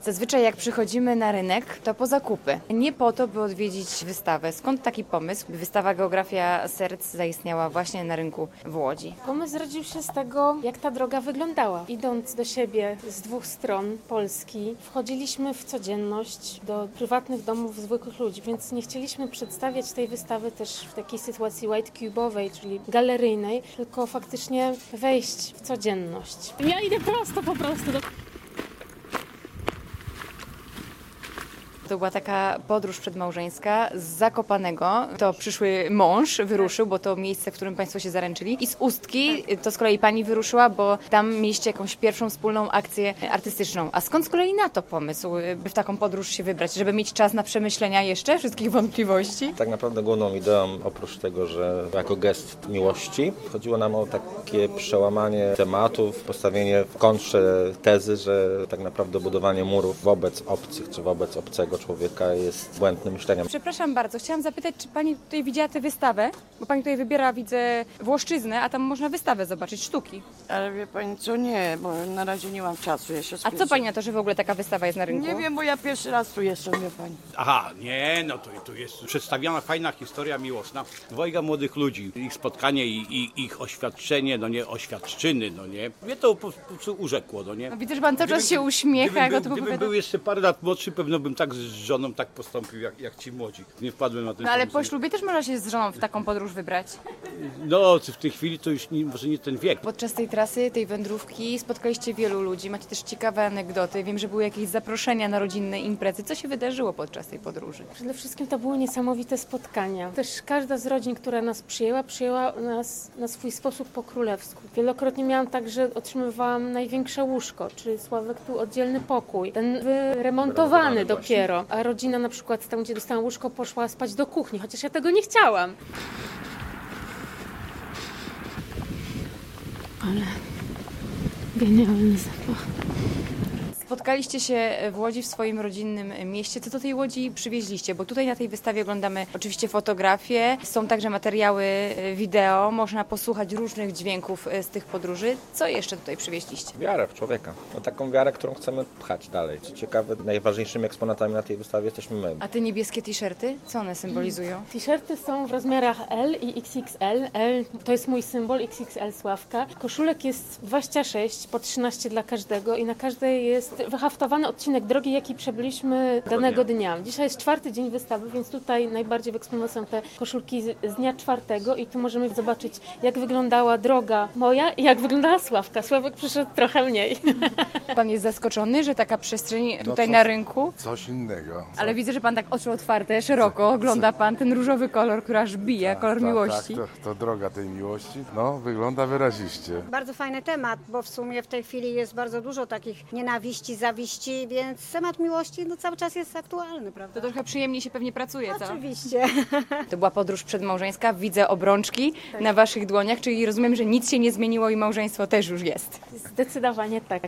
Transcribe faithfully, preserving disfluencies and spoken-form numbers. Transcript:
Zazwyczaj jak przychodzimy na rynek, to po zakupy. Nie po to, by odwiedzić wystawę. Skąd taki pomysł, by wystawa Geografia Serc zaistniała właśnie na rynku w Łodzi? Pomysł zrodził się z tego, jak ta droga wyglądała. Idąc do siebie z dwóch stron Polski, wchodziliśmy w codzienność do prywatnych domów zwykłych ludzi, więc nie chcieliśmy przedstawiać tej wystawy też w takiej sytuacji white cube'owej, czyli galeryjnej, tylko faktycznie wejść w codzienność. Ja idę prosto po prostu do... To była taka podróż przedmałżeńska z Zakopanego. To przyszły mąż wyruszył, bo to miejsce, w którym Państwo się zaręczyli. I z Ustki to z kolei Pani wyruszyła, bo tam mieliście jakąś pierwszą wspólną akcję artystyczną. A skąd z kolei na to pomysł, by w taką podróż się wybrać? Żeby mieć czas na przemyślenia jeszcze wszystkich wątpliwości? Tak naprawdę główną ideą, oprócz tego, że jako gest miłości, chodziło nam o takie przełamanie tematów, postawienie w kontrze tezy, że tak naprawdę budowanie murów wobec obcych czy wobec obcego człowieka jest błędnym myśleniem. Przepraszam bardzo, chciałam zapytać, czy Pani tutaj widziała tę wystawę? Bo Pani tutaj wybiera, widzę, Włoszczyznę, a tam można wystawę zobaczyć, sztuki. Ale wie Pani co, nie, bo na razie nie mam czasu, ja się A spieszę. co Pani na to, że w ogóle taka wystawa jest na rynku? Nie wiem, bo ja pierwszy raz tu jestem, wie Pani. Aha, nie, no to, to jest przedstawiona fajna historia miłosna dwojga młodych ludzi, ich spotkanie i, i ich oświadczenie, no nie, oświadczyny, no nie. Mnie to po, po prostu urzekło, no nie. No widzę, że Pan cały czas się uśmiecha, jak o gdybym, tym był, gdybym opowiada. był jeszcze parę lat młodszy, pewno bym tak z żoną tak postąpił, jak, jak ci młodzi. Nie wpadłem na ten No ale pomysł. po ślubie też można się z żoną w taką podróż wybrać. No, w tej chwili to już nie, może nie ten wiek. Podczas tej trasy, tej wędrówki spotkaliście wielu ludzi, macie też ciekawe anegdoty. Wiem, że były jakieś zaproszenia na rodzinne imprezy. Co się wydarzyło podczas tej podróży? Przede wszystkim to były niesamowite spotkania. Też każda z rodzin, która nas przyjęła, przyjęła nas na swój sposób po królewsku. Wielokrotnie miałam tak, że otrzymywałam największe łóżko, czy Sławek tu oddzielny pokój, ten wyremontowany dopiero. A rodzina na przykład tam, gdzie dostałam łóżko, poszła spać do kuchni, chociaż ja tego nie chciałam. Ale genialny zapach. Spotkaliście się w Łodzi, w swoim rodzinnym mieście. Co do tej Łodzi przywieźliście? Bo tutaj na tej wystawie oglądamy oczywiście fotografie, są także materiały wideo, można posłuchać różnych dźwięków z tych podróży. Co jeszcze tutaj przywieźliście? Wiarę w człowieka. No, taką wiarę, którą chcemy pchać dalej. Co ciekawe, najważniejszymi eksponatami na tej wystawie jesteśmy my. A te niebieskie t-shirty? Co one symbolizują? T-shirty są w rozmiarach L i X X L. L to jest mój symbol, X X L Sławka. Koszulek jest dwadzieścia sześć, po trzynaście dla każdego i na każdej jest wyhaftowany odcinek drogi, jaki przebyliśmy danego dnia. Dzisiaj jest czwarty dzień wystawy, więc tutaj najbardziej wyeksponowane są te koszulki z, z dnia czwartego i tu możemy zobaczyć, jak wyglądała droga moja i jak wyglądała Sławka. Sławek przyszedł trochę mniej. Pan jest zaskoczony, że taka przestrzeń tutaj No coś- na rynku? Coś innego. Ale widzę, że Pan tak oczy otwarte, szeroko ogląda Pan ten różowy kolor, który aż bije, Tak, kolor tak, miłości. Tak, to, to droga tej miłości. No, wygląda wyraziście. Bardzo fajny temat, bo w sumie w tej chwili jest bardzo dużo takich nienawiści, zawiści, więc temat miłości no, cały czas jest aktualny, To prawda? trochę przyjemniej się pewnie pracuje, co? Oczywiście. To była podróż przedmałżeńska, widzę obrączki na Waszych dłoniach, czyli rozumiem, że nic się nie zmieniło i małżeństwo też już jest. Zdecydowanie tak.